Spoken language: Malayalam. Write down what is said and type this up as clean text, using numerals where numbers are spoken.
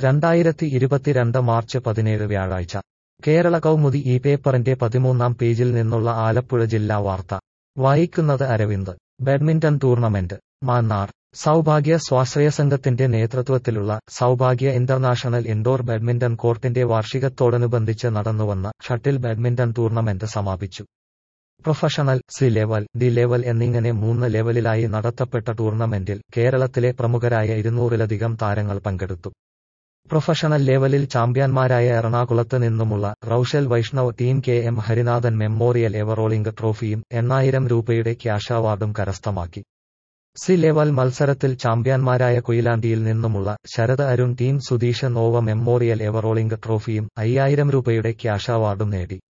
2022 മാർച്ച് 17 വ്യാഴാഴ്ച കേരള കൗമുദി ഈ പേപ്പറിന്റെ 13-ാം പേജിൽ നിന്നുള്ള ആലപ്പുഴ ജില്ലാ വാർത്ത വായിക്കുന്നത് അരവിന്ദ്. Badminton tournament Mannar. സൗഭാഗ്യ സ്വാശ്രയ സംഘത്തിന്റെ നേതൃത്വത്തിലുള്ള സൗഭാഗ്യ ഇന്റർനാഷണൽ ഇൻഡോർ ബാഡ്മിന്റൺ കോർട്ടിന്റെ വാർഷികത്തോടനുബന്ധിച്ച് നടന്നുവന്ന ഷട്ടിൽ ബാഡ്മിന്റൺ ടൂർണമെന്റ് സമാപിച്ചു. Professional, C level, D level എന്നിങ്ങനെ 3 ലെവലിലായി നടത്തപ്പെട്ട ടൂർണമെന്റിൽ കേരളത്തിലെ പ്രമുഖരായ 200-ലധികം താരങ്ങൾ പങ്കെടുത്തു. പ്രൊഫഷണൽ ലെവലിൽ ചാമ്പ്യന്മാരായ എറണാകുളത്ത് നിന്നുമുള്ള Roushal Vaishnav team KM Harinathan memorial ever rolling ട്രോഫിയും 8,000 രൂപയുടെ ക്യാഷ് അവാർഡും കരസ്ഥമാക്കി. സി ലെവൽ മത്സരത്തിൽ ചാമ്പ്യന്മാരായ കൊയിലാണ്ടിയിൽ നിന്നുമുള്ള Sarath Arun team Sudheesh Nova memorial ever rolling ട്രോഫിയും 5,000 രൂപയുടെ ക്യാഷ് അവാർഡും നേടി.